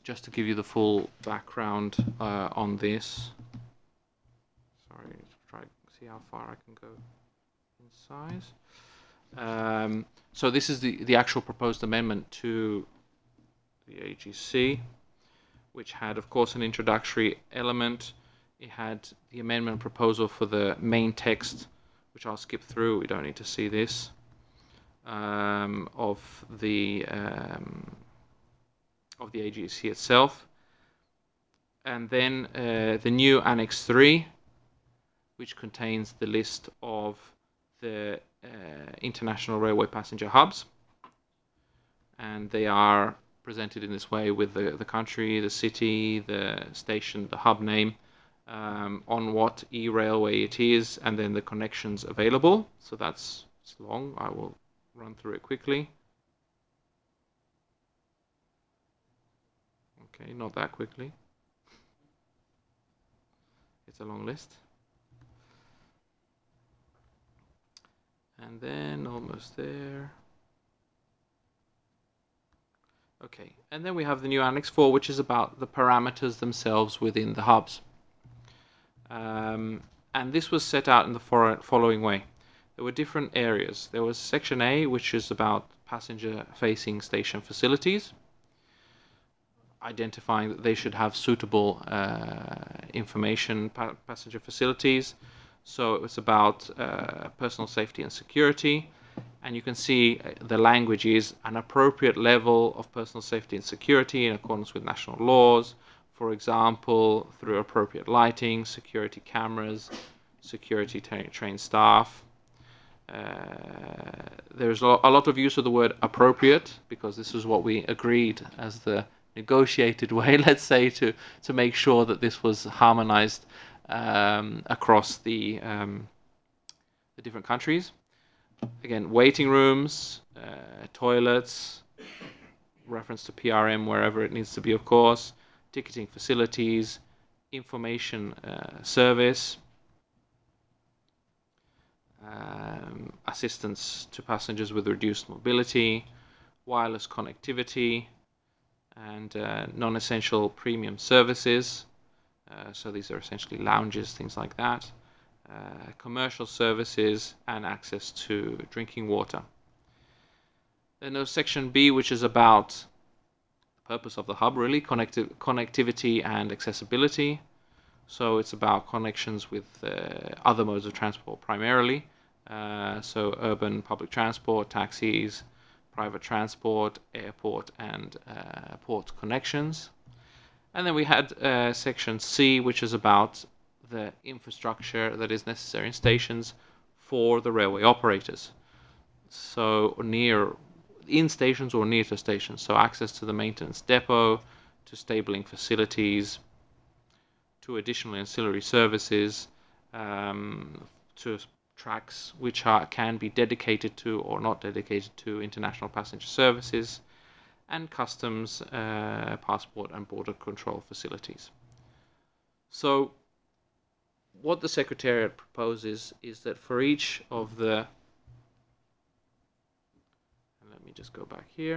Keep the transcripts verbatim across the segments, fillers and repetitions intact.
just to give you the full background uh, on this. Sorry, to try to see how far I can go in size. Um, so this is the, the actual proposed amendment to the A G C, which had, of course, an introductory element. It had the amendment proposal for the main text, which I'll skip through. We don't need to see this, um, of the um, of the A G C itself. And then uh, the new Annex three, which contains the list of the uh, international railway passenger hubs. And they are presented in this way with the, the country, the city, the station, the hub name, um, on what e-railway it is, and then the connections available. So that's it's long. I will run through it quickly. Okay, not that quickly. It's a long list. And then almost there. Okay, and then we have the new Annex four, which is about the parameters themselves within the hubs. Um, and this was set out in the following way. There were different areas. There was Section A, which is about passenger-facing station facilities, identifying that they should have suitable uh, information pa passenger facilities. So it was about uh, personal safety and security. And you can see the language is an appropriate level of personal safety and security in accordance with national laws. For example, through appropriate lighting, security cameras, security trained staff. Uh, there's a lot of use of the word appropriate, because this is what we agreed as the negotiated way, let's say, to, to make sure that this was harmonized um, across the, um, the different countries. Again, waiting rooms, uh, toilets, reference to P R M wherever it needs to be, of course, ticketing facilities, information uh, service, um, assistance to passengers with reduced mobility, wireless connectivity, and uh, non-essential premium services. Uh, so these are essentially lounges, things like that. Uh, commercial services, and access to drinking water. Then there's Section B, which is about the purpose of the hub, really, connecti connectivity and accessibility. So it's about connections with uh, other modes of transport primarily. Uh, so urban public transport, taxis, private transport, airport, and uh, port connections. And then we had uh, Section C, which is about the infrastructure that is necessary in stations for the railway operators. So near, in stations or near to stations. So access to the maintenance depot, to stabling facilities, to additional ancillary services, um, to tracks which are, can be dedicated to or not dedicated to international passenger services, and customs, uh, passport and border control facilities. So what the Secretariat proposes is that for each of the, and let me just go back here,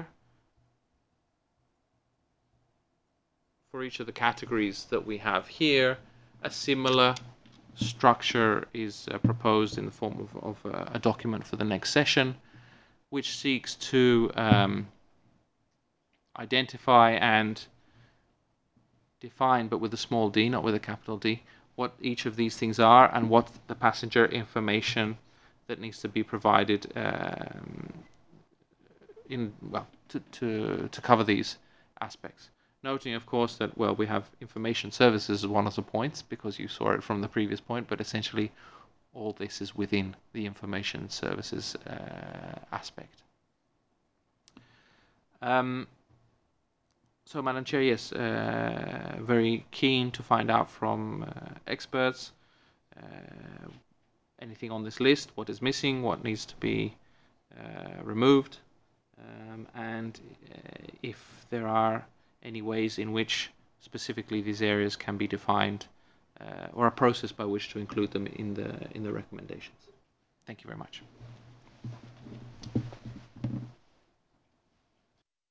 for each of the categories that we have here, a similar structure is uh, proposed in the form of, of uh, a document for the next session, which seeks to um, identify and define, but with a small d, not with a capital D, what each of these things are and what the passenger information that needs to be provided um, in well to, to to cover these aspects. Noting, of course, that well we have information services as one of the points because you saw it from the previous point, but essentially all this is within the information services uh, aspect. Um, So, Madam Chair, yes, uh, very keen to find out from uh, experts uh, anything on this list, what is missing, what needs to be uh, removed, um, and uh, if there are any ways in which specifically these areas can be defined, uh, or a process by which to include them in the in the recommendations. Thank you very much.